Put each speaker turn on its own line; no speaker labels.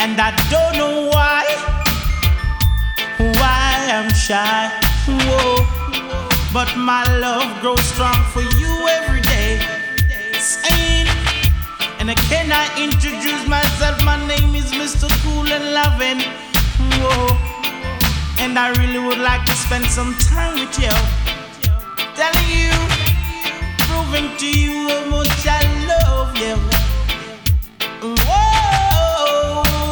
And I don't know why I'm shy. Whoa. But my love grows strong for you every day. Saying, and can I introduce myself? My name is Mr. Cool and Loving. Whoa. And I really would like to spend some time with you. Telling